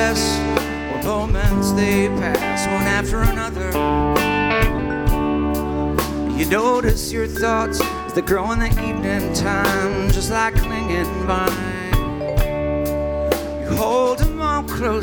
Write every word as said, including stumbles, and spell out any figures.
best. Well, moments they pass one after another. You notice your thoughts as they grow in the evening time, just like clinging vine. You hold them all close